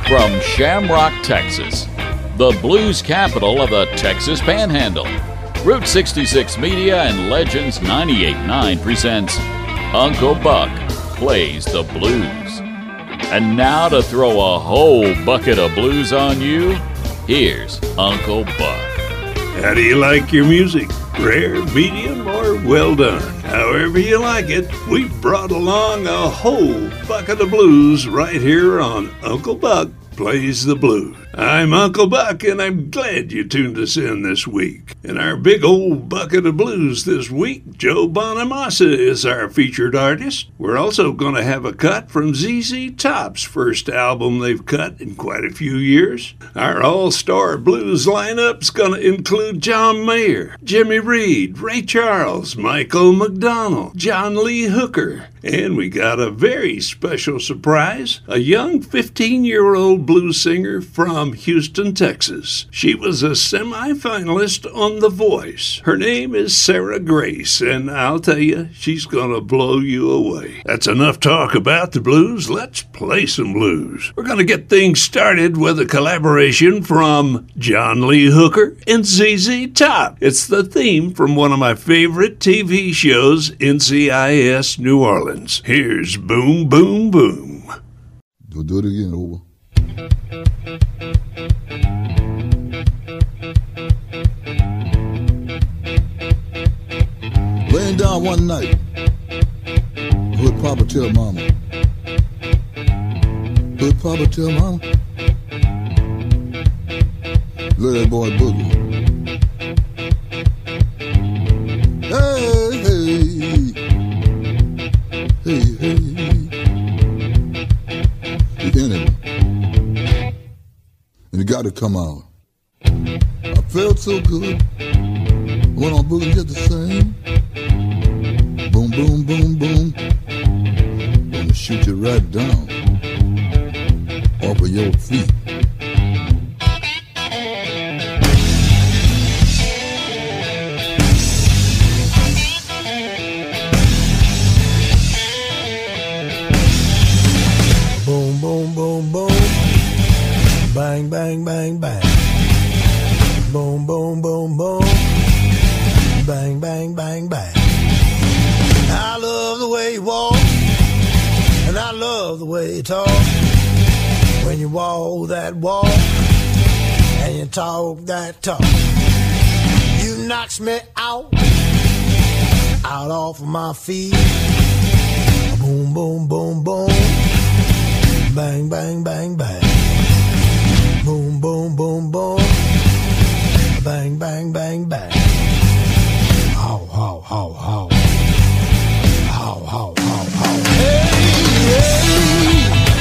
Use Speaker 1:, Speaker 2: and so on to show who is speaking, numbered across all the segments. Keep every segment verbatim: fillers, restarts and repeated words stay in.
Speaker 1: From Shamrock, Texas, the blues capital of the Texas Panhandle, Route sixty-six Media and Legends ninety-eight point nine presents Uncle Buck Plays the Blues. And now to throw a whole bucket of blues on you, here's Uncle Buck.
Speaker 2: How do you like your music? Rare, medium, or well done? However you like it, we've brought along a whole bucket of blues right here on Uncle Buck Plays the Blues. I'm Uncle Buck, and I'm glad you tuned us in this week. In our big old bucket of blues this week, Joe Bonamassa is our featured artist. We're also going to have a cut from Z Z Top's first album they've cut in quite a few years. Our all-star blues lineup's going to include John Mayer, Jimmy Reed, Ray Charles, Michael McDonald, John Lee Hooker, and we got a very special surprise, a young fifteen-year-old blues singer from Houston, Texas. She was a semi-finalist on The Voice. Her name is Sarah Grace, and I'll tell you, she's gonna blow you away. That's enough talk about the blues. Let's play some blues. We're gonna get things started with a collaboration from John Lee Hooker and Z Z Top. It's the theme from one of my favorite T V shows, N C I S New Orleans. Here's Boom Boom Boom.
Speaker 3: Do, do it again, over. Laying down one night, would Papa tell Mama? Would Papa tell Mama? Let that boy boogie. Hey, hey, hey, hey. The enemy. And it got to come out. I felt so good. Went on boogie just the same. Boom, boom, boom, boom. Gonna shoot you right down off of your feet.
Speaker 4: Boom, boom, boom, boom. Bang, bang, bang, bang. Boom, boom, boom, boom. Bang, bang, bang, bang. I love the way you walk, and I love the way you talk. When you walk that walk, and you talk that talk, you knocks me out, out off of my feet. Boom, boom, boom, boom. Bang, bang, bang, bang. Boom, boom, boom, boom. Bang, bang, bang, bang. How, how, how, how. How, how, how, how. Hey, hey.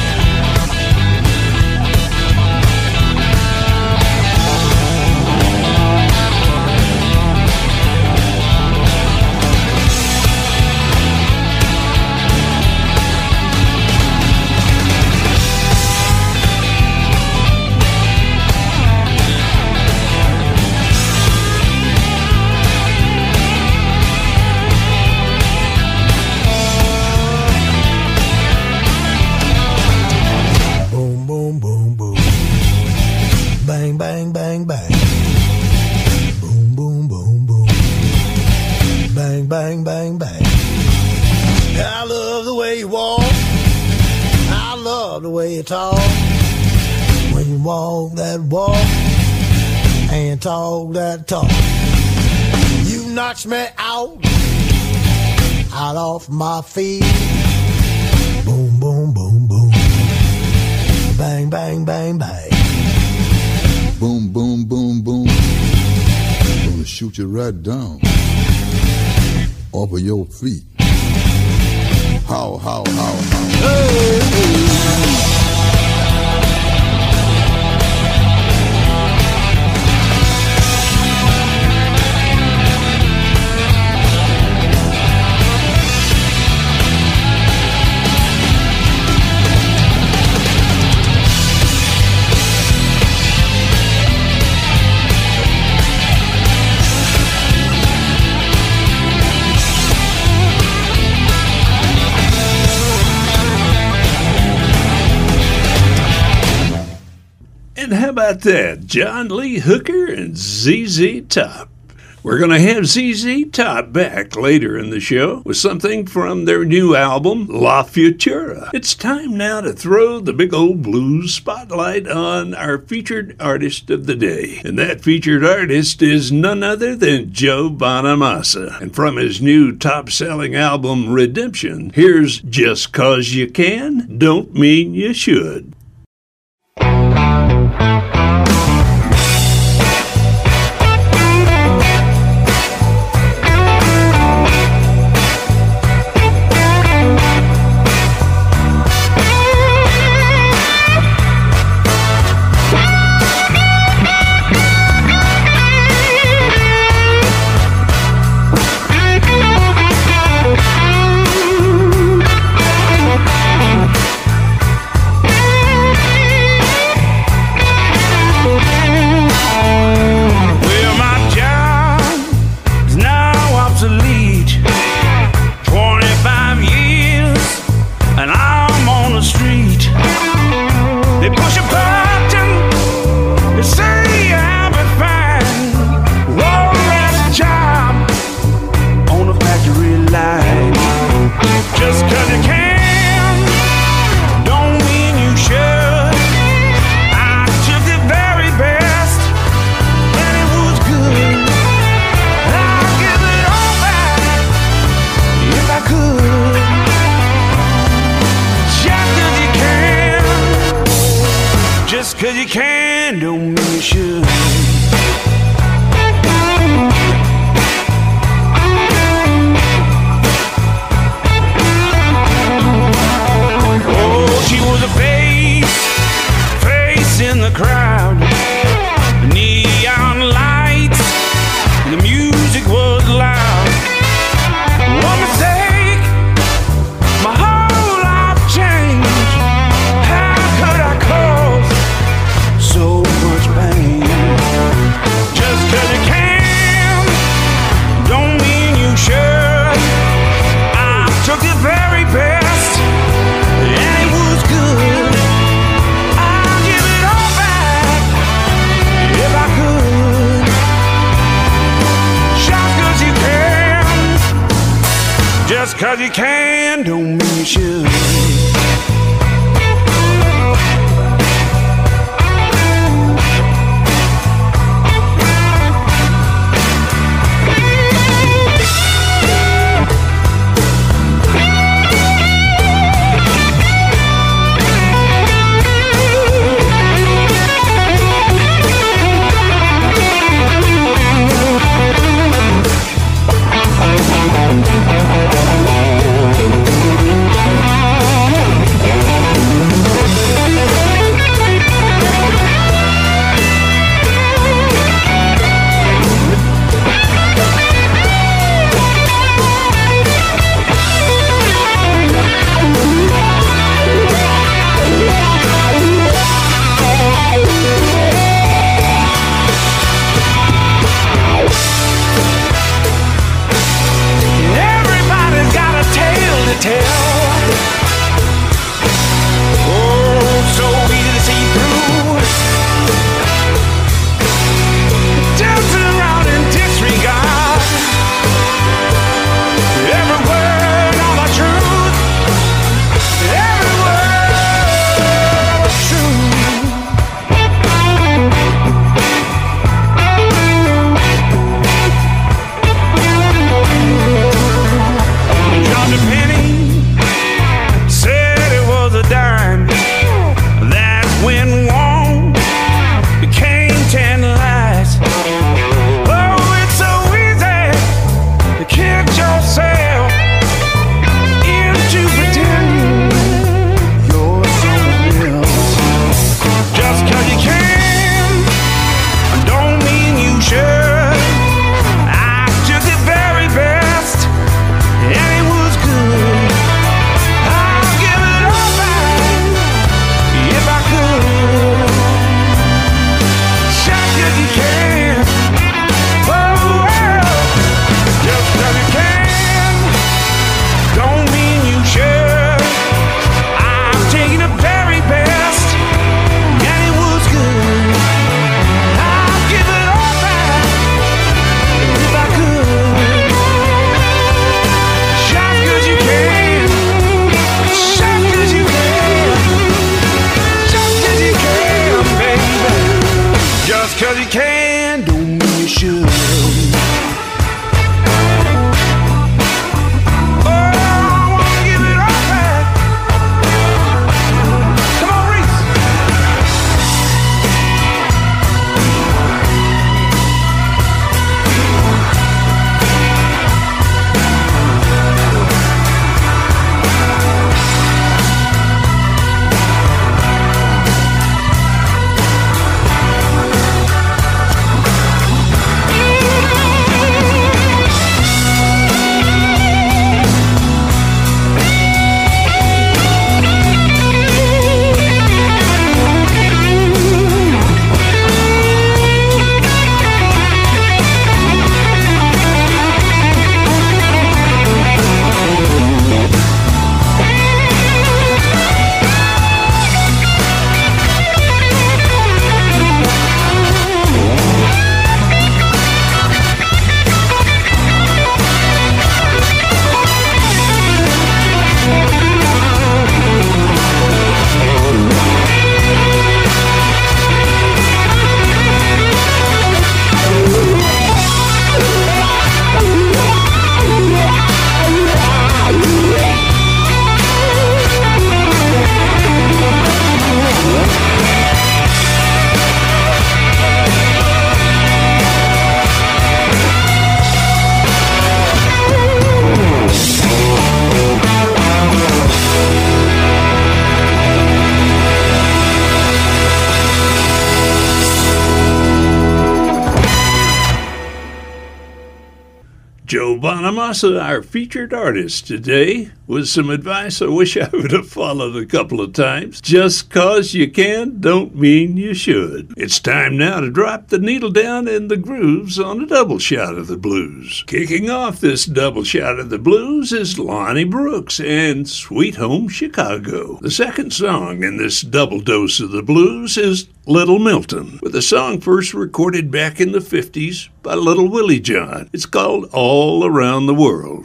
Speaker 4: Bang, bang, bang. Boom, boom, boom, boom. Bang, bang, bang, bang. I love the way you walk. I love the way you talk. When you walk that walk and you talk that talk, you knocks me out, out off my feet. Boom, boom, boom, boom. Bang, bang, bang, bang.
Speaker 3: Boom, boom, boom, boom. Gonna shoot you right down off of your feet. How, how, how, how. Hey, hey.
Speaker 2: man, how about that? John Lee Hooker and Z Z Top. We're going to have Z Z Top back later in the show with something from their new album, La Futura. It's time now to throw the big old blues spotlight on our featured artist of the day. And that featured artist is none other than Joe Bonamassa. And from his new top-selling album, Redemption, here's Just 'Cause You Can, Don't Mean You Should.
Speaker 5: Cause you can, don't mean you should. Oh, she was a face, face in the crowd. Neon lights, the music was loud. One mistake, my whole life changed. How could I cause so much pain? Just 'cause you can, don't mean you should. I took the very best, and it was good. I'll give it all back if I could. Just 'cause you can, just 'cause you can, don't mean you should.
Speaker 2: Bonamassa, our featured artist today, with some advice I wish I would have followed a couple of times. Just 'cause you can don't mean you should. It's time now to drop the needle down in the grooves on a double shot of the blues. Kicking off this double shot of the blues is Lonnie Brooks and Sweet Home Chicago. The second song in this double dose of the blues is Little Milton, with a song first recorded back in the fifties by Little Willie John. It's called All Around the World.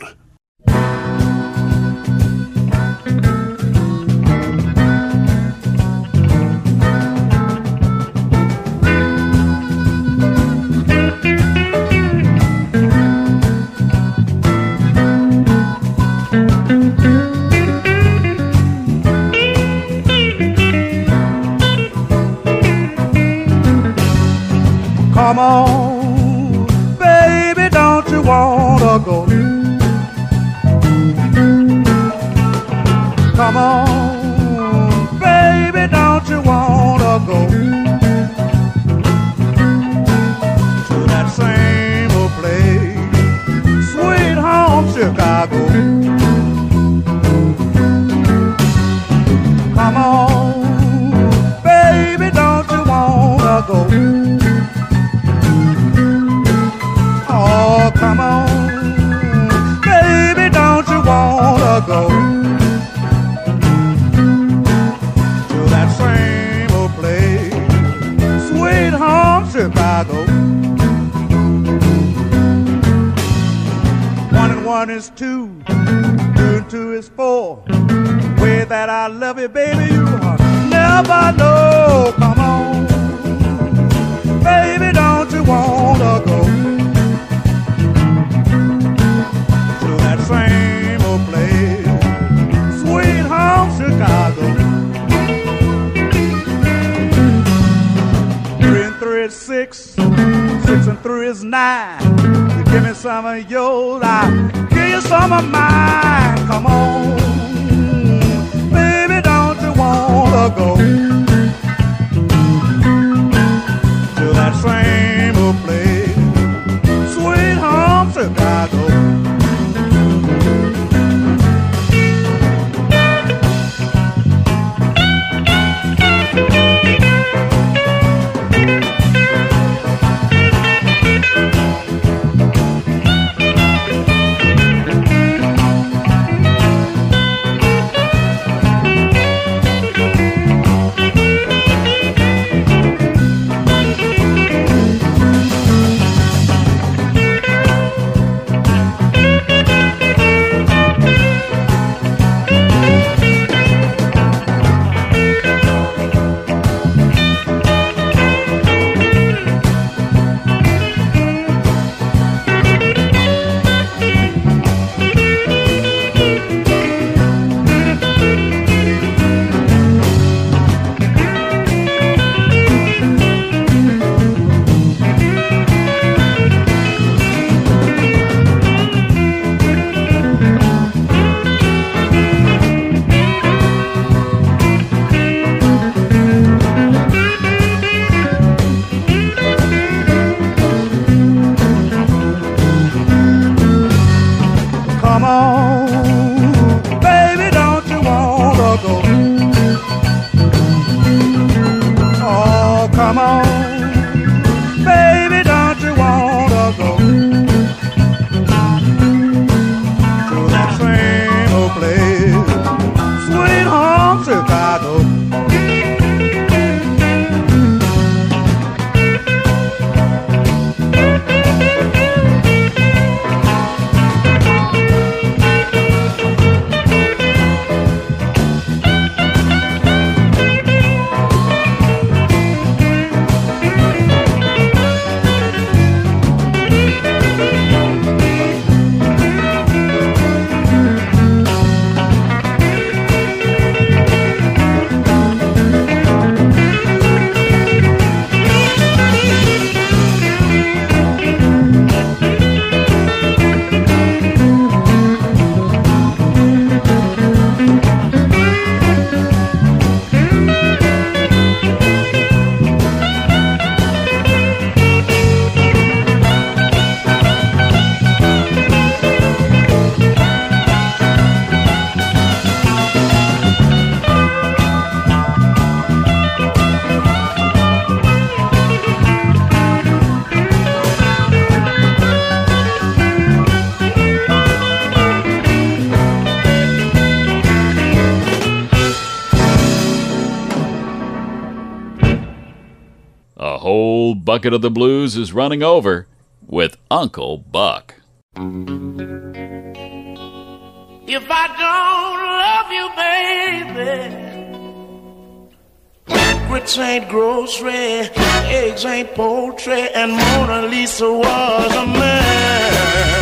Speaker 6: Come on, baby, don't you wanna go? Come on, baby, don't you wanna go to that same old place, Sweet Home Chicago? Come on, baby, don't you wanna go? Oh, come on, baby, don't you wanna go to that same old place, Sweet Home Chicago? One and one is two, two and two is four. Way that I love you, baby, you never know. Come on, baby, don't you wanna go same old place, Sweet Home Chicago? Three and three is six, six and three is nine. You give me some of yours, I'll give you some of mine. Come on, baby, don't you wanna go to that same old place, Sweet Home Chicago?
Speaker 1: whole bucket of the blues is running over with Uncle Buck.
Speaker 7: If I don't love you, baby, grits ain't grocery, eggs ain't poultry, and Mona Lisa was a man.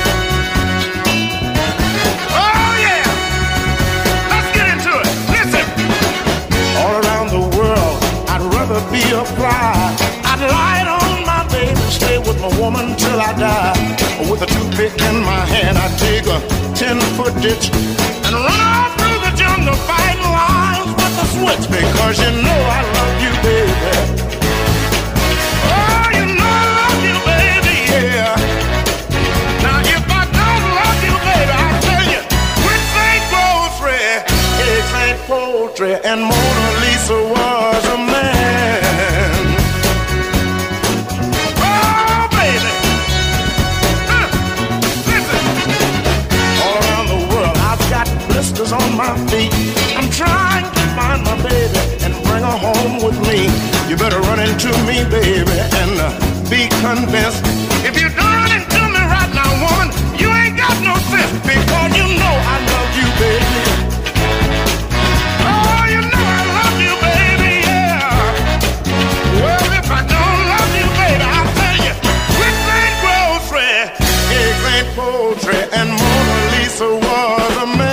Speaker 7: Oh yeah, let's get into it. Listen, all around the world, I'd rather be a fly. I'd lie on my baby, stay with my woman till I die. With a toothpick in my hand, I take a ten-foot ditch and run off through the jungle, fighting lions with the switch. Because you know I love you, baby. Oh, you know I love you, baby, yeah. Now if I don't love you, baby, I tell you, grits ain't grocery, eggs ain't poultry, and Mona Lisa was a man. Oh, baby. Blisters on my feet. I'm trying to find my baby and bring her home with me. You better run into me, baby, and uh, be convinced. If you don't run into me right now, woman, you ain't got no sense. Because you know I love you, baby. Oh, you know I love you, baby, yeah. Well, if I don't love you, baby, I'll tell you, grits ain't grocery, eggs ain't poultry, and Mona Lisa was a man.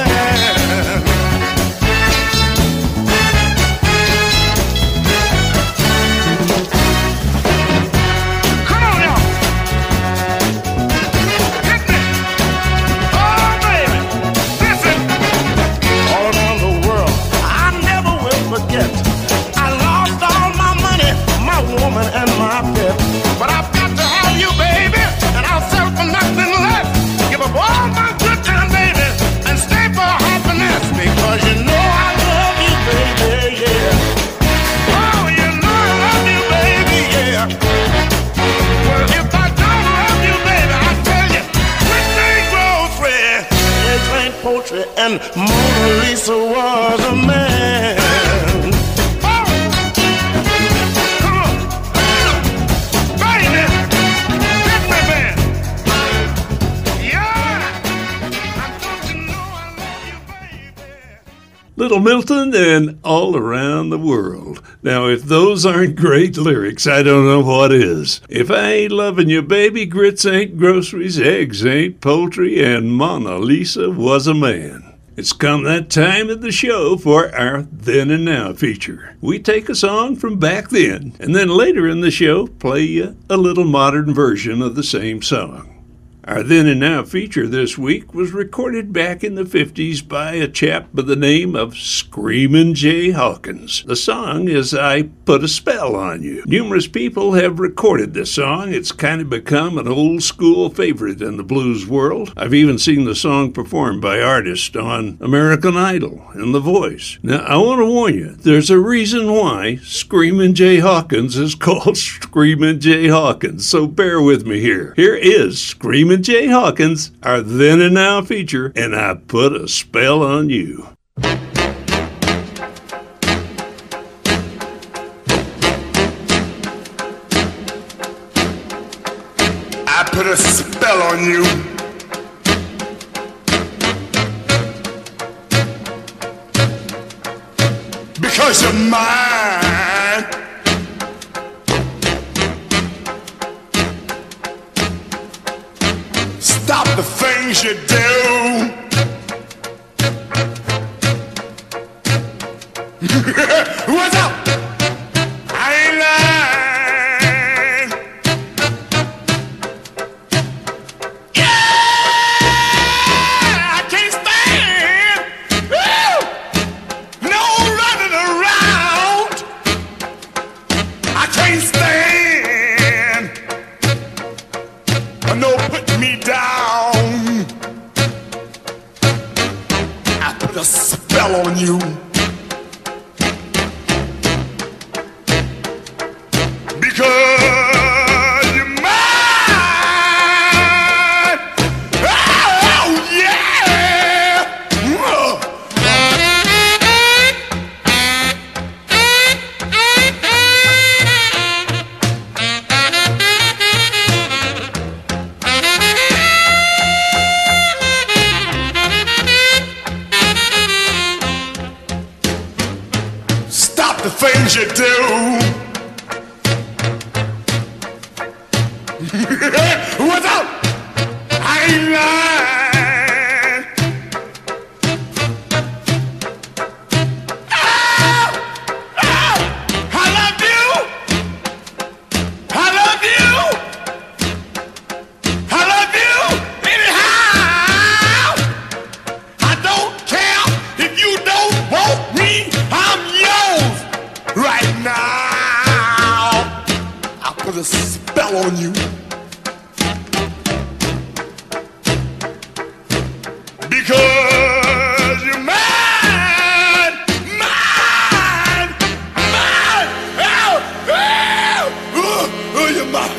Speaker 7: And my pet, but I've got to have you, baby, and I'll sell for nothing less. Give up all my good time, baby, and stay for happiness, because you know I love you, baby, yeah. Oh, you know I love you, baby, yeah. Well, if I don't love you, baby, I tell you, grits ain't grocery, eggs ain't poultry, and Mona Lisa was a man.
Speaker 2: Little Milton and All Around the World. Now, if those aren't great lyrics, I don't know what is. If I ain't loving you, baby, grits ain't groceries, eggs ain't poultry, and Mona Lisa was a man. It's come that time of the show for our Then and Now feature. We take a song from back then, and then later in the show, play you a little modern version of the same song. Our Then and Now feature this week was recorded back in the fifties by a chap by the name of Screamin' Jay Hawkins. The song is I Put a Spell on You. Numerous people have recorded this song. It's kind of become an old school favorite in the blues world. I've even seen the song performed by artists on American Idol and The Voice. Now, I want to warn you, there's a reason why Screamin' Jay Hawkins is called Screamin' Jay Hawkins, so bear with me here. Here is Screamin' Jay Hawkins, our Then and Now feature, and I Put a Spell on You.
Speaker 8: I put a spell on you. Because you're mine. Stop the things you do. What's up? I ain't lying. Yeah, I can't stand. Woo! No running around. I can't stand. No putting me down. I put a spell on you. Because you're mine. Oh, yeah. things you do. Without, I ain't lying. Oh, oh, I love you. I love you. I love you anyhow. I don't care if you don't want me. I'm yours right now. I put a spell on you. Because you're mine, mine, mine. Oh, oh, oh, oh, you're mine.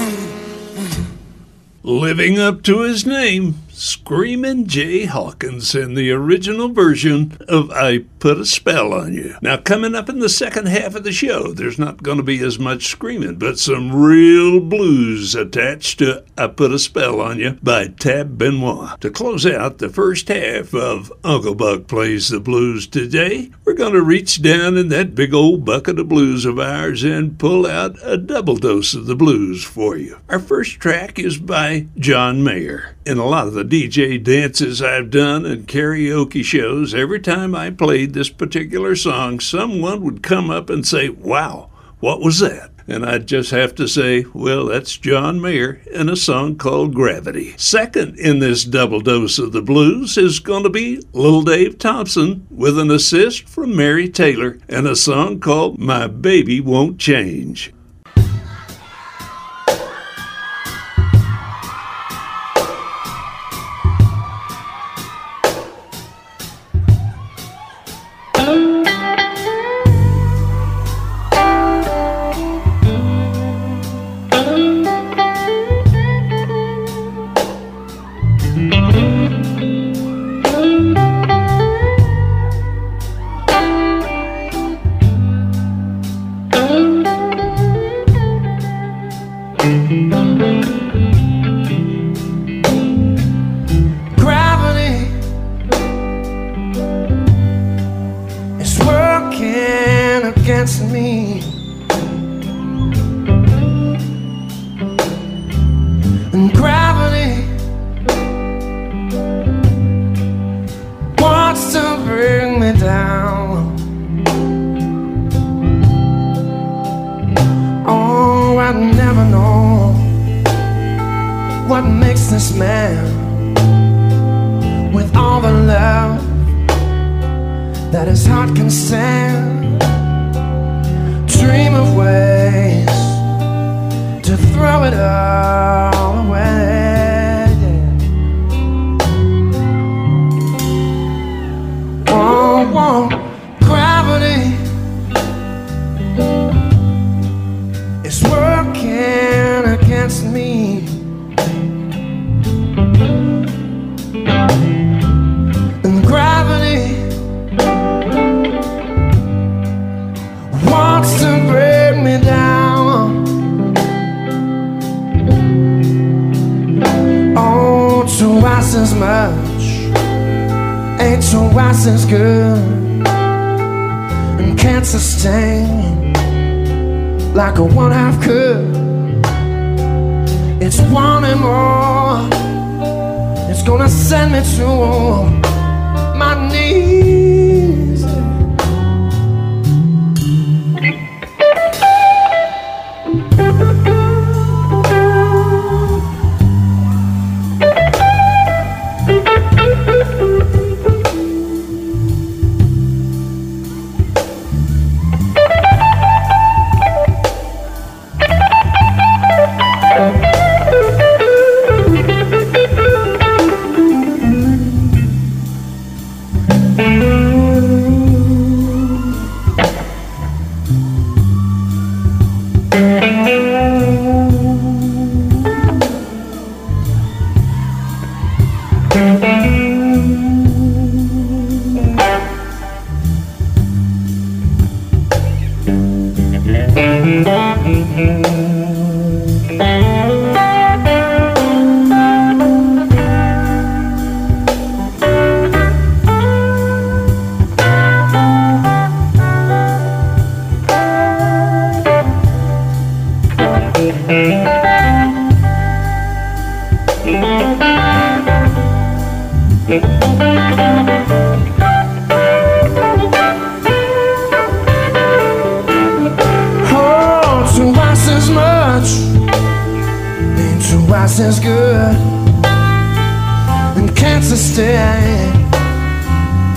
Speaker 2: Living up to his name, Screamin' Jay Hawkins in the original version of I Put a Spell on You. Now, coming up in the second half of the show, there's not going to be as much screaming, but some real blues attached to I Put a Spell on You by Tab Benoit. To close out the first half of Uncle Buck Plays the Blues today, we're going to reach down in that big old bucket of blues of ours and pull out a double dose of the blues for you. Our first track is by John Mayer. In a lot of the D J dances I've done and karaoke shows, every time I played this particular song, someone would come up and say, "Wow, what was that?" And I'd just have to say, well, that's John Mayer in a song called Gravity. Second in this double dose of the blues is going to be Little Dave Thompson with an assist from Mary Taylor and a song called My Baby Won't Change.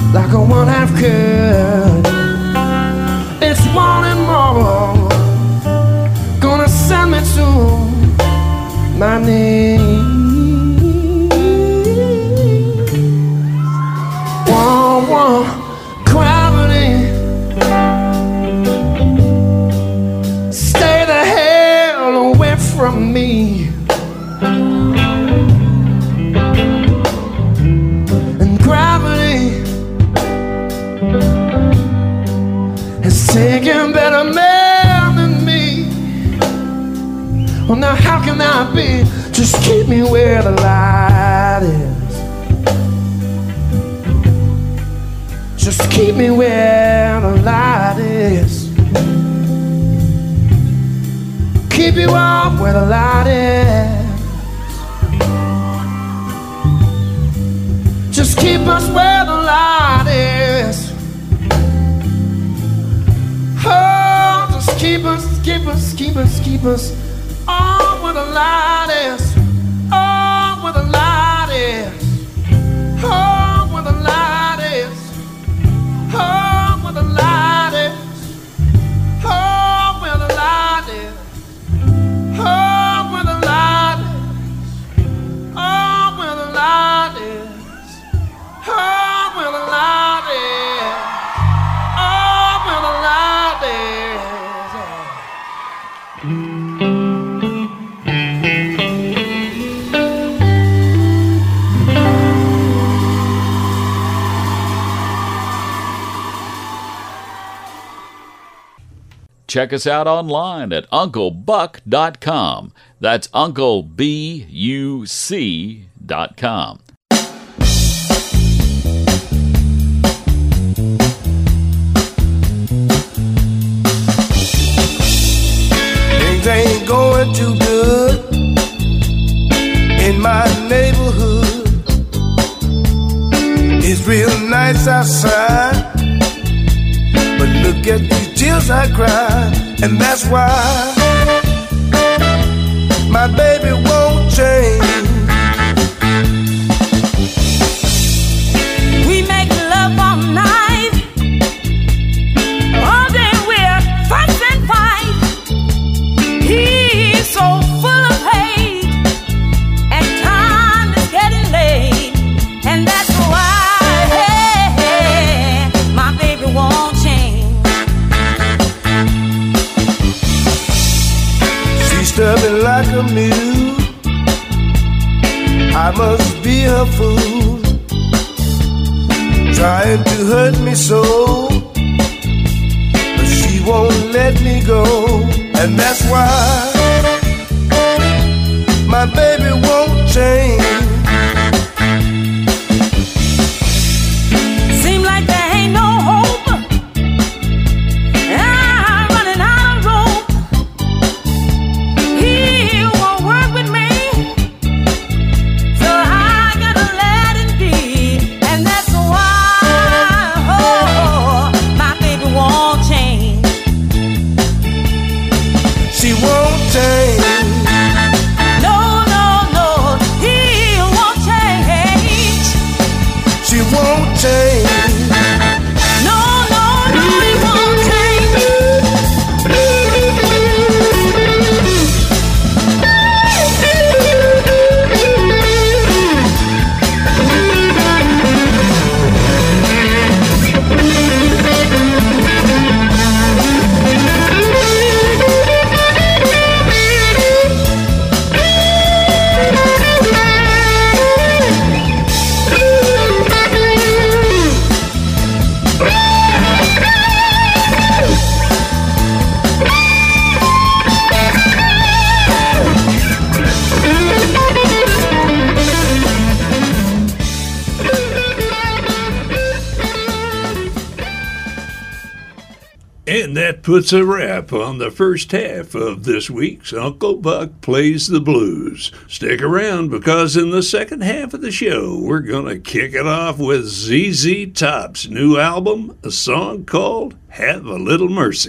Speaker 4: like a one half could. It's wanting more, gonna send me to my knees. One, one, gravity, stay the hell away from me. And gravity has taken better men than me. Well, now how can that be? Just keep me where the light is. Just keep me where the light is. Keep you up where the light is. Just keep us where the light is. Oh, just keep us, keep us, keep us, keep us all where the light is. Oh, where the light is. Oh, where the light is. Oh, where the light is. Oh, where the light is. Oh, where the light is. Oh, where the light is. Oh, where the light is. Oh, where the light is.
Speaker 1: Check us out online at uncle buck dot com. That's uncle b u c dot com.
Speaker 9: Things ain't going too good in my neighborhood. It's real nice outside, but look at these tears I cry, and that's why my baby won't change.
Speaker 10: We make love all night, all day we're fuss and fight. He's so full of hate, and time is getting late, and that's why hey, my baby won't change.
Speaker 9: She's stubborn like a mule, I must be her fool, trying to hurt me so, but she won't let me go, and that's why my baby won't change.
Speaker 10: Seem like there ain't no hope, I'm running out of rope. He won't work with me, so I gotta let it be, and that's why oh, my baby won't change.
Speaker 9: She won't change.
Speaker 10: No, no, no, he won't change.
Speaker 9: She won't change.
Speaker 10: No, no, no, he won't change.
Speaker 2: And that puts a wrap on the first half of this week's Uncle Buck Plays the Blues. Stick around, because in the second half of the show, we're going to kick it off with Z Z Top's new album, a song called Have a Little Mercy.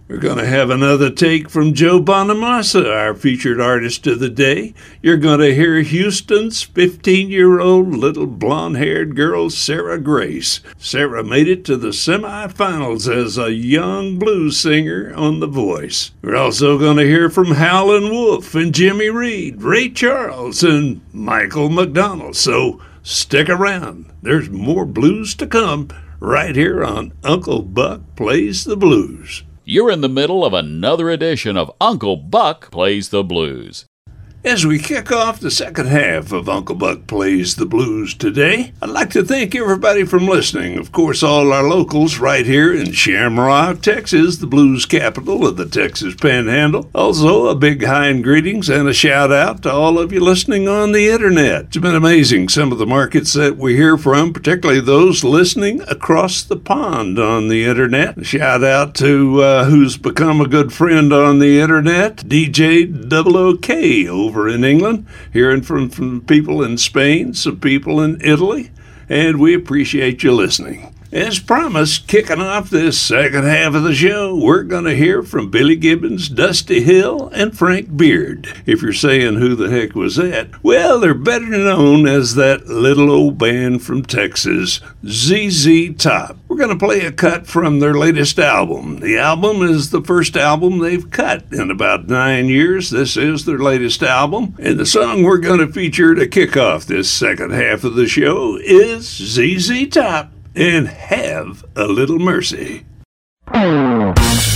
Speaker 2: We're going to have another take from Joe Bonamassa, our featured artist of the day. You're going to hear Houston's fifteen-year-old little blonde-haired girl, Sarah Grace. Sarah made it to the semifinals as a young blues singer on The Voice. We're also going to hear from Howlin' Wolf and Jimmy Reed, Ray Charles, and Michael McDonald. So stick around. There's more blues to come right here on Uncle Buck Plays the Blues.
Speaker 1: You're in the middle of another edition of Uncle Buck Plays the Blues.
Speaker 2: As we kick off the second half of Uncle Buck Plays the Blues today, I'd like to thank everybody from listening. Of course, all our locals right here in Shamrock, Texas, the blues capital of the Texas Panhandle. Also, a big hi and greetings and a shout out to all of you listening on the internet. It's been amazing, some of the markets that we hear from, particularly those listening across the pond on the internet. A shout out to uh, who's become a good friend on the internet, D J double O K over over in England, hearing from, from people in Spain, some people in Italy, and we appreciate you listening. As promised, kicking off this second half of the show, we're going to hear from Billy Gibbons, Dusty Hill, and Frank Beard. If you're saying who the heck was that, well, they're better known as that little old band from Texas, Z Z Top. We're going to play a cut from their latest album. The album is the first album they've cut in about nine years. This is their latest album, and the song we're going to feature to kick off this second half of the show is Z Z Top and Have a Little Mercy.
Speaker 9: Have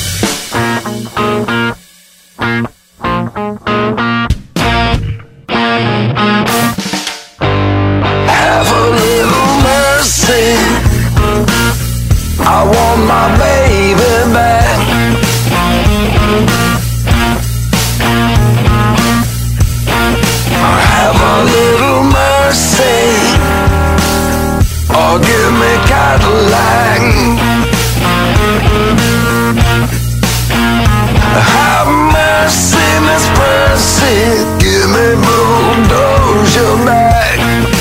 Speaker 9: a little mercy. I want my baby back. Have a little mercy. Or give me Cadillac. Have mercy, Miss Percy. Give me bulldozer back.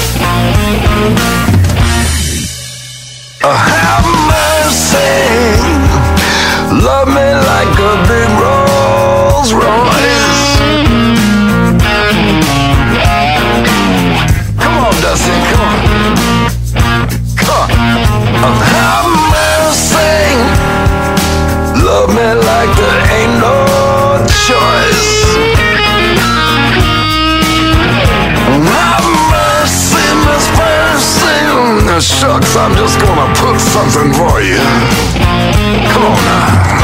Speaker 9: Have mercy. Love me like a big Rolls Royce. Come on, Dusty, come on. Have mercy. Love me like there ain't no choice. Have mercy, Miss Percy. Shucks, I'm just gonna put something for you. Come on now.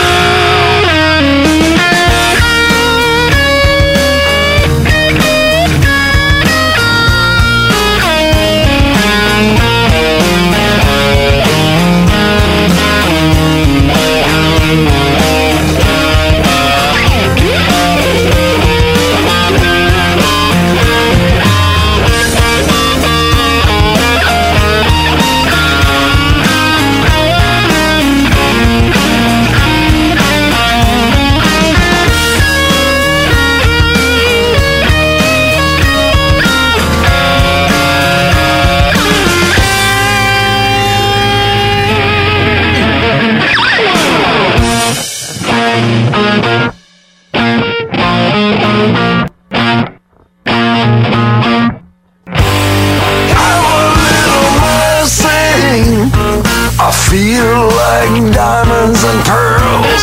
Speaker 9: Feel like diamonds and pearls.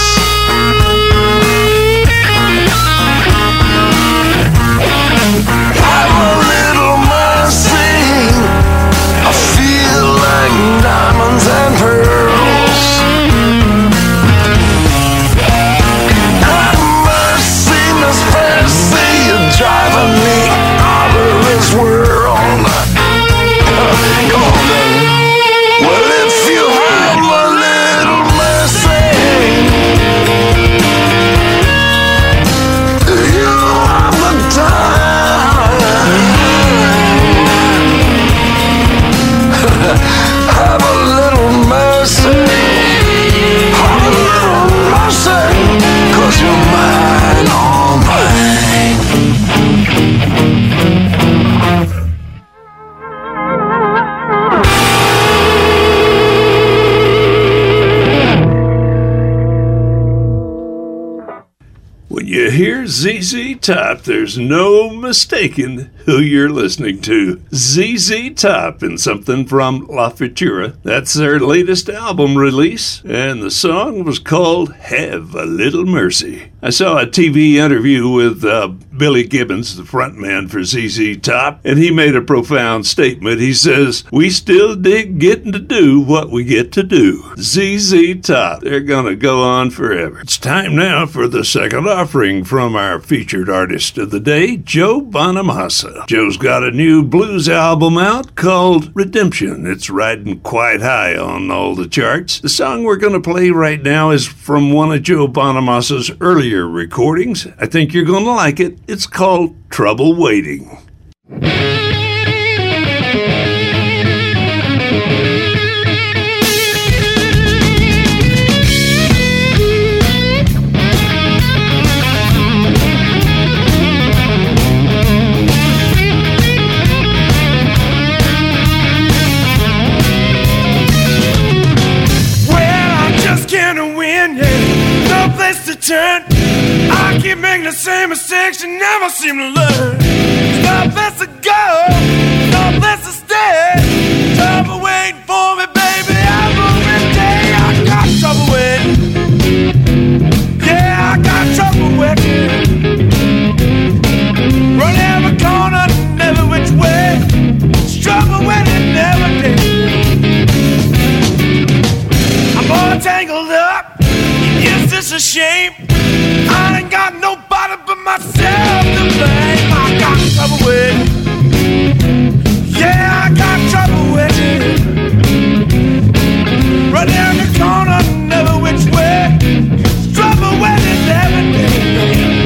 Speaker 9: Have a little mercy. I feel like diamonds and pearls. Have mercy, Miss Percy. You're driving me out of this world. Come on, baby. Well, if you have a little mercy,
Speaker 2: hear Z Z Top, there's no mistaking who you're listening to. Z Z Top and something from La Futura. That's their latest album release, and the song was called Have a Little Mercy. I saw a T V interview with uh, Billy Gibbons, the frontman for Z Z Top, and he made a profound statement. He says, "We still dig getting to do what we get to do." Z Z Top, they're gonna go on forever. It's time now for the second offering from our featured artist of the day, Joe Bonamassa. Joe's got a new blues album out called Redemption. It's riding quite high on all the charts. The song we're gonna play right now is from one of Joe Bonamassa's earlier recordings. I think you're gonna like it. It's called Trouble Waiting.
Speaker 5: To turn, I keep making the same mistakes and never seem to learn. No place to go, no place to stay. Trouble waiting for me, baby, every day. I got trouble waiting. Yeah, I got trouble waiting. Run every corner, every which way. It's trouble waiting every day. I'm all tangled up. Is this a shame? I ain't got nobody but myself to blame. I got trouble with, yeah, I got trouble with it. Run every corner, never which way. Trouble with it every day.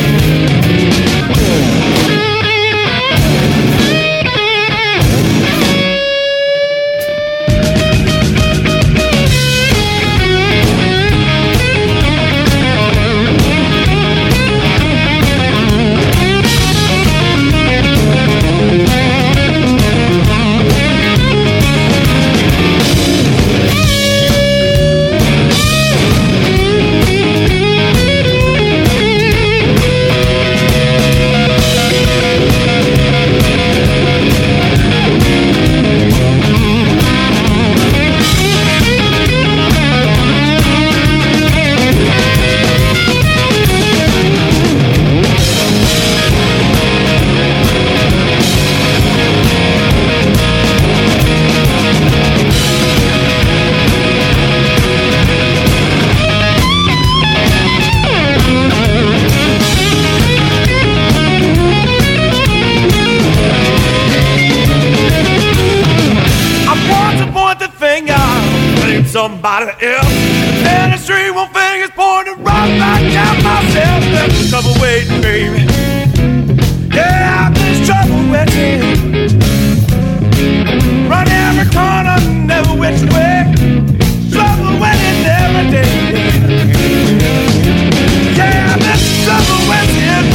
Speaker 5: Somebody else, and the street one fingers pointing right back at myself. There's trouble waiting, baby. Yeah, there's trouble waiting. Run every corner, never which way. Trouble waiting every day. Yeah, there's trouble waiting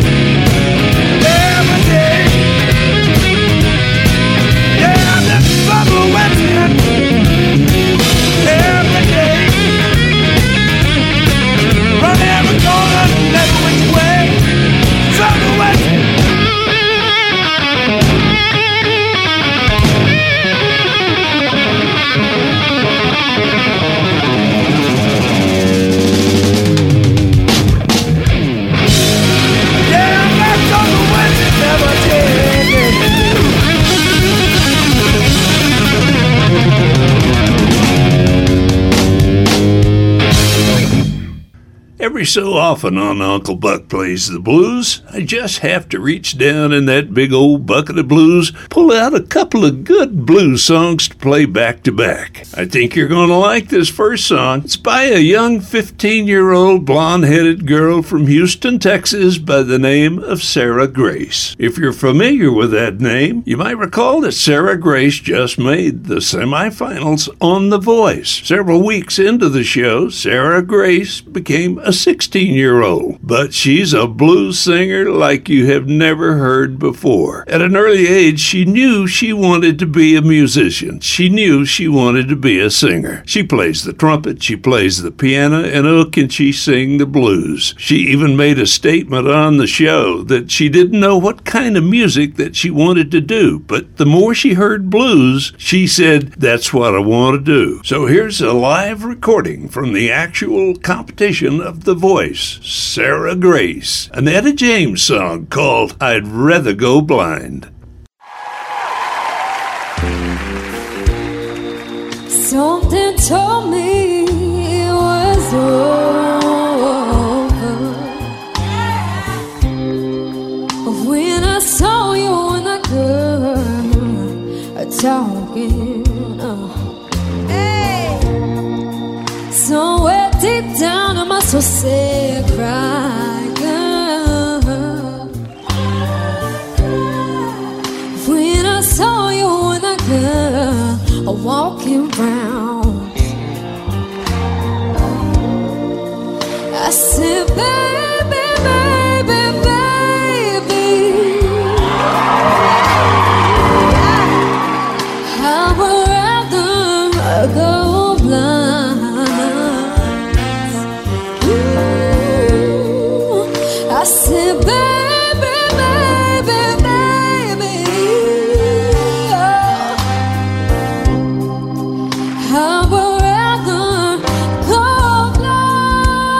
Speaker 5: every day. Yeah, there's trouble waiting. Every day, run every corner, never which way, trouble waiting. Yeah, I'm trouble waiting, never did.
Speaker 2: Every so often on Uncle Buck Plays the Blues, I just have to reach down in that big old bucket of blues, pull out a couple of good blues songs to play back to back. I think you're going to like this first song. It's by a young fifteen-year-old blonde-headed girl from Houston, Texas by the name of Sarah Grace. If you're familiar with that name, you might recall that Sarah Grace just made the semifinals on The Voice. Several weeks into the show, Sarah Grace became a sixteen-year-old, but she's a blues singer like you have never heard before. At an early age, she knew she wanted to be a musician. She knew she wanted to be a singer. She plays the trumpet, she plays the piano, and oh, can she sing the blues. She even made a statement on the show that she didn't know what kind of music that she wanted to do, but the more she heard blues, she said, that's what I want to do. So here's a live recording from the actual competition of The Voice, Sarah Grace, an Etta James song called I'd Rather Go Blind.
Speaker 10: Something told me it was over when I saw you and that girl talking. Oh. Hey. Somewhere deep down in my soul said, cry, girl. When I saw you and that girl walking round, I said, baby, baby, baby, I would rather go blind. Ooh, I said, baby, baby, baby, oh, I would rather go blind.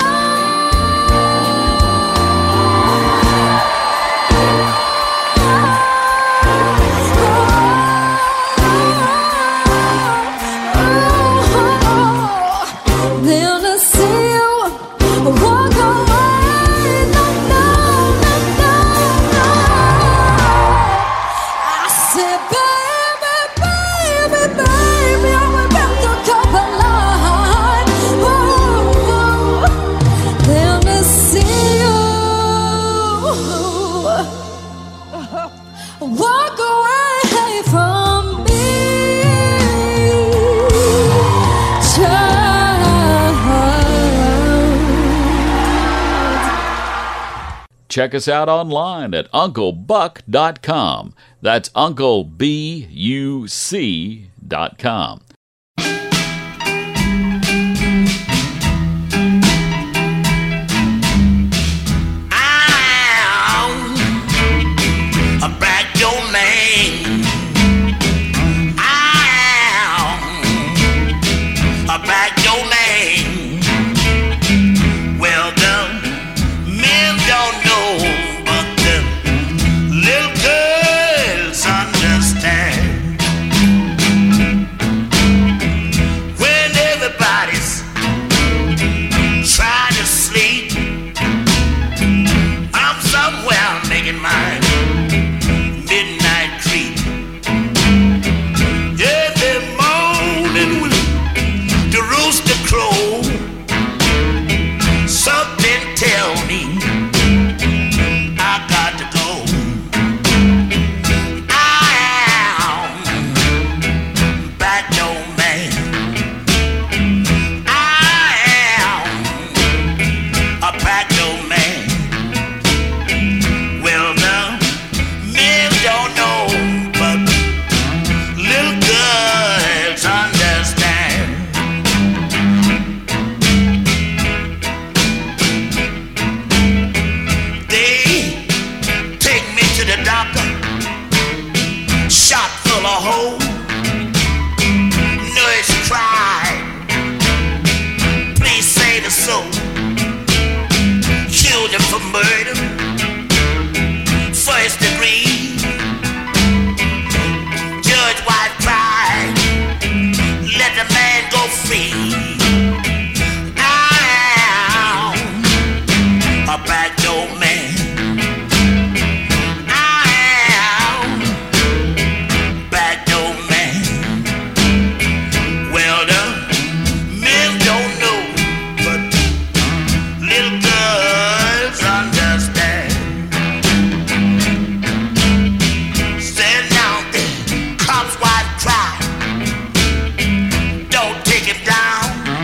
Speaker 10: Then to see you walk away, no, no, no, no, no. I said, baby, baby, baby, I would rather go blind. Oh, then to see you walk away from me, child.
Speaker 1: Check us out online at uncle buck dot com. That's uncle b u c dot com.
Speaker 8: I'll back your man. I'll back your man. Well, the men don't know, but the little girls understand. When everybody's trying to sleep, I'm somewhere making mine midnight creep. Every morning when the rooster crow, something tell me I got to go. I am back no man. I am a back no man. Well, the men don't know, but little girls understand. They take me to the doctor, shot full of holes. Nurse cried, please say the soul. Killed him for murder, first degree. Judge White cried, let the man go free. I am a back door man. I am back door man. Well, the men don't know, but little girls understand. Stand down there, cop's wife cry. Don't take him down.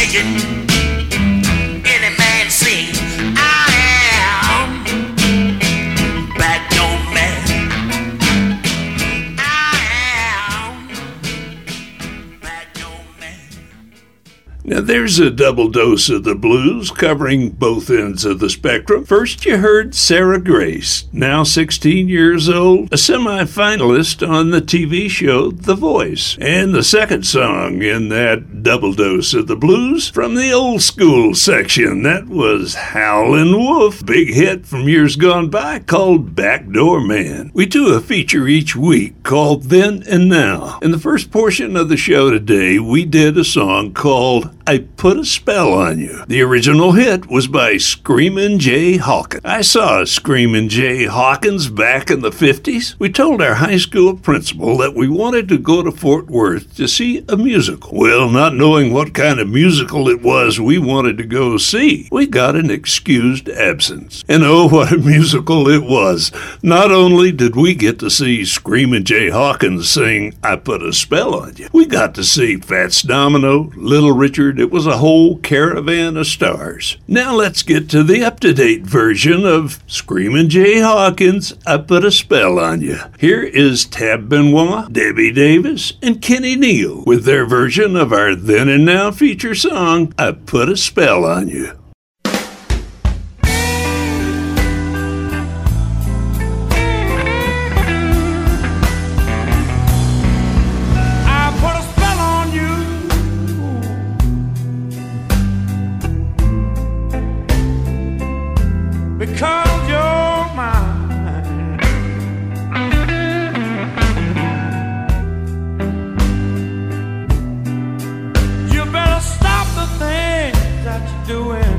Speaker 8: digit. Any man sing, I am back door man. I am back door man.
Speaker 2: Now there's a double dose of the blues covering both ends of the spectrum. First you heard Sarah Grace, now sixteen years old, a semi-finalist on the T V show The Voice. And the second song in that double dose of the blues from the old school section, that was Howlin' Wolf, big hit from years gone by called Backdoor Man. We do a feature each week called Then and Now. In the first portion of the show today, we did a song called I Put a Spell on You. The original hit was by Screamin' Jay Hawkins. I saw Screamin' Jay Hawkins back in the fifties. We told our high school principal that we wanted to go to Fort Worth to see a musical. Well, not knowing what kind of musical it was we wanted to go see, we got an excused absence. And oh, what a musical it was. Not only did we get to see Screamin' Jay Hawkins sing I Put a Spell on You, we got to see Fats Domino, Little Richard. It was a whole caravan of stars. Now let's get to the up-to-date version of Screamin' Jay Hawkins, I Put a Spell on You. Here is Tab Benoit, Debbie Davis, and Kenny Neal with their version of our Then and Now feature song, I Put a Spell on You.
Speaker 6: Because you're mine. You better stop the things that you're doing.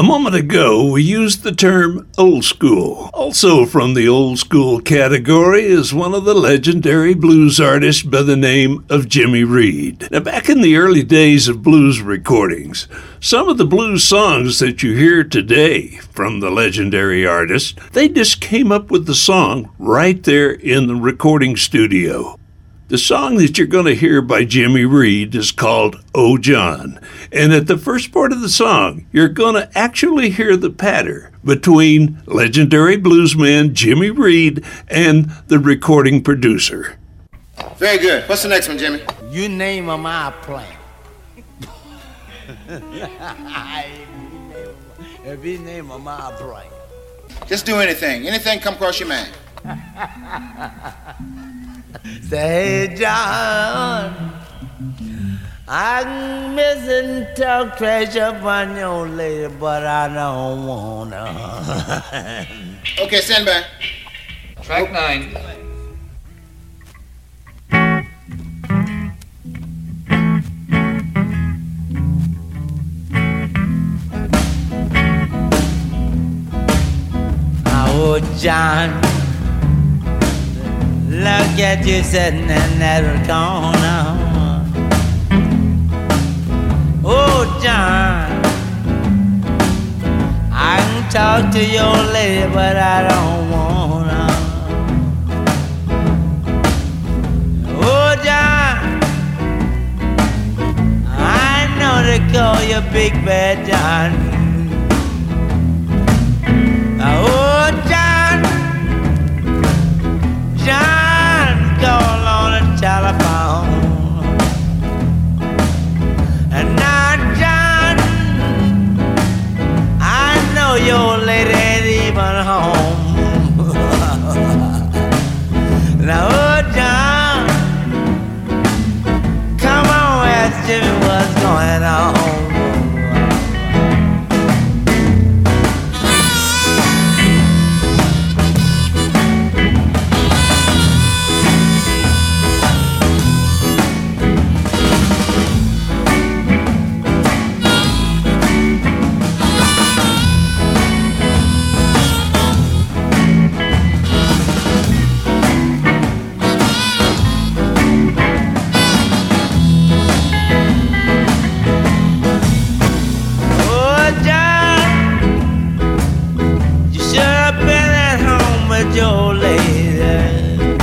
Speaker 2: A moment ago, we used the term old school. Also from the old school category is one of the legendary blues artists by the name of Jimmy Reed. Now, back in the early days of blues recordings, some of the blues songs that you hear today from the legendary artist, they just came up with the song right there in the recording studio. The song that you're going to hear by Jimmy Reed is called Oh John, and at the first part of the song, you're going to actually hear the patter between legendary bluesman Jimmy Reed and the recording producer.
Speaker 11: Very good. What's the next one, Jimmy?
Speaker 4: You name them, I'll play. If you name them, I'll play.
Speaker 11: Just do anything. Anything come across your mind.
Speaker 4: Say, hey, John, I'm missing talk treasure on your lady, but I don't wanna.
Speaker 11: Okay, stand by.
Speaker 12: Track nine.
Speaker 4: Oh, John, look at you sitting in that corner. Oh, John, I can talk to your lady, but I don't wanna. Oh, John, I know they call you Big Bad John. Oh, John, John, call on the telephone. And now, John, I know your lady ain't even home. Now, oh, John, come on, ask Jimmy what's going on. Your lady.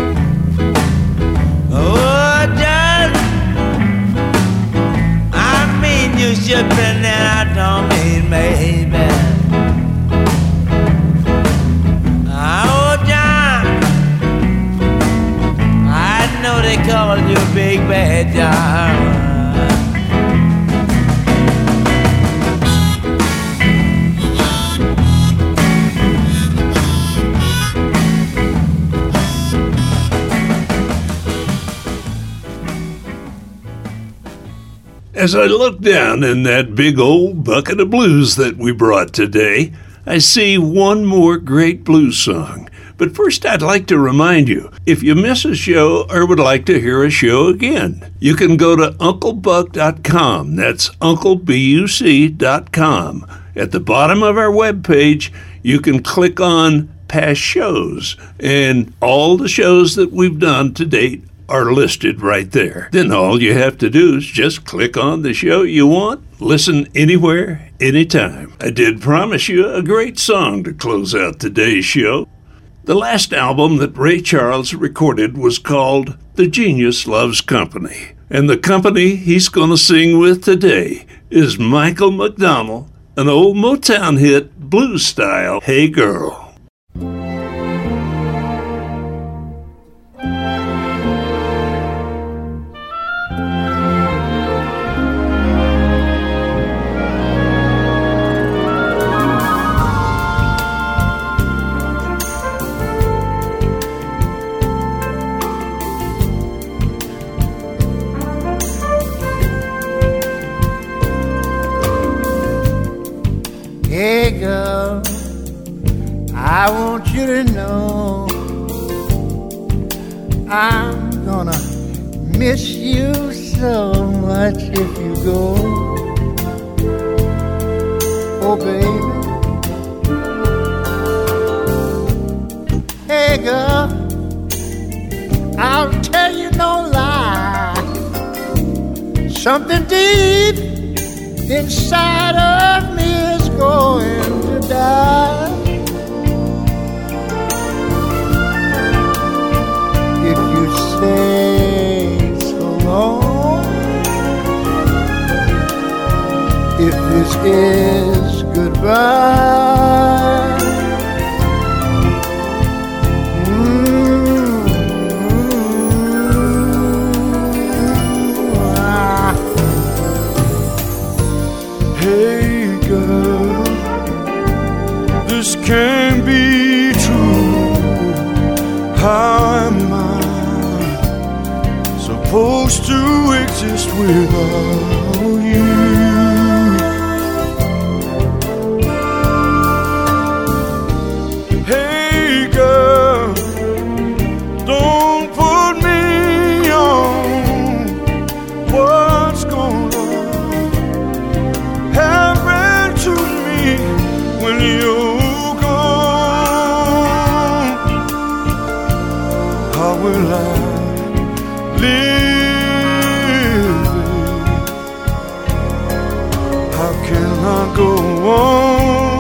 Speaker 4: Oh, John, I mean you should be there, I don't mean maybe. Oh, John, I know they call you Big Bad John.
Speaker 2: As I look down in that big old bucket of blues that we brought today, I see one more great blues song. But first, I'd like to remind you, if you miss a show or would like to hear a show again, you can go to uncle buck dot com. That's uncle buc dot com. At the bottom of our webpage, you can click on past shows, and all the shows that we've done to date are listed right there. Then all you have to do is just click on the show you want, listen anywhere, anytime. I did promise you a great song to close out today's show. The last album that Ray Charles recorded was called The Genius Loves Company. And the company he's going to sing with today is Michael McDonald, an old Motown hit, blues style, Hey Girl.
Speaker 13: Hey girl, I want you to know I'm gonna miss you so much if you go. Oh, baby. Hey, girl, I'll tell you no lie. Something deep inside of me is going to die. If you say so long, if this is goodbye, mm-hmm. ah.
Speaker 5: Hey girl, this can't be true. How am I supposed to exist without you? Hey girl, don't put me on what's gonna happen to me when you're gone. How will I live? How can I go on?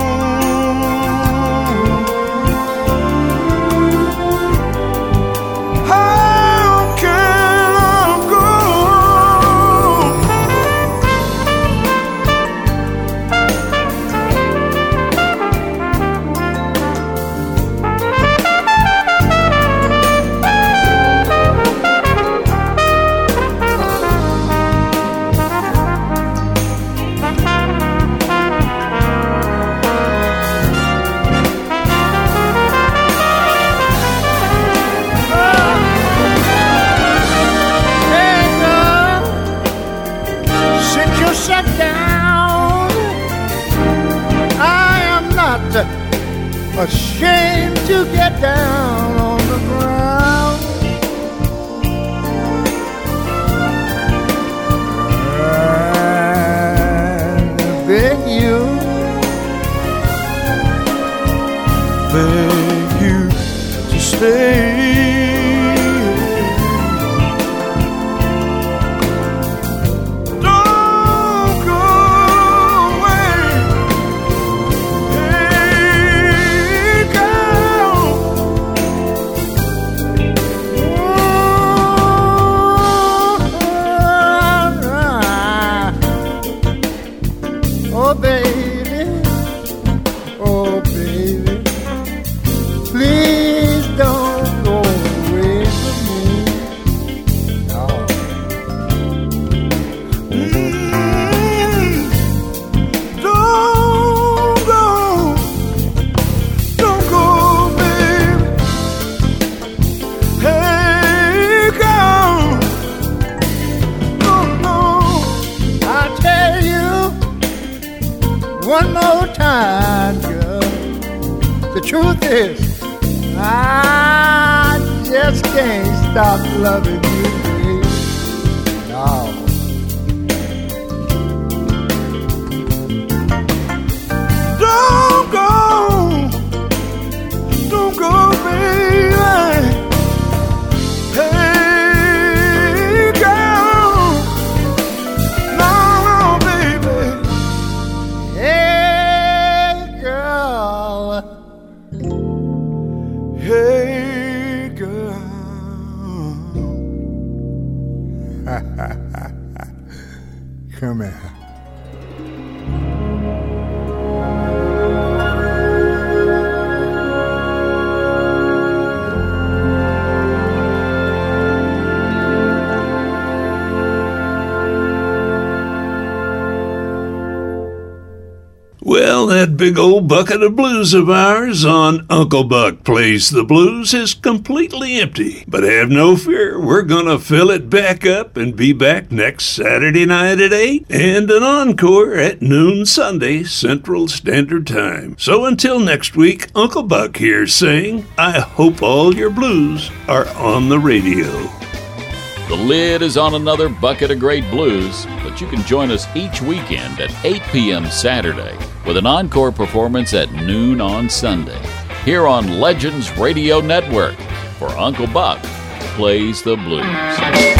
Speaker 5: How can I go ashamed to get down on the ground. And beg you, beg you to stay.
Speaker 13: Oh baby, oh baby, please don't go away from me. No.
Speaker 5: Mm, don't go, don't go, baby. Hey, girl, no, no.
Speaker 13: I tell you one more time, girl. The truth is, I just can't stop loving you, baby. No.
Speaker 5: Don't go, don't go, baby. Hey, girl, no, no, baby.
Speaker 13: Hey, girl.
Speaker 5: Hey, girl.
Speaker 13: Come here.
Speaker 2: Well, that big old bucket of blues of ours on Uncle Buck Plays the Blues is completely empty. But have no fear, we're gonna fill it back up and be back next Saturday night at eight and an encore at noon Sunday Central Standard Time. So until next week, Uncle Buck here saying, I hope all your blues are on the radio.
Speaker 1: The lid is on another bucket of great blues, but you can join us each weekend at eight p.m. Saturday with an encore performance at noon on Sunday, here on Legends Radio Network, for Uncle Buck Plays the Blues.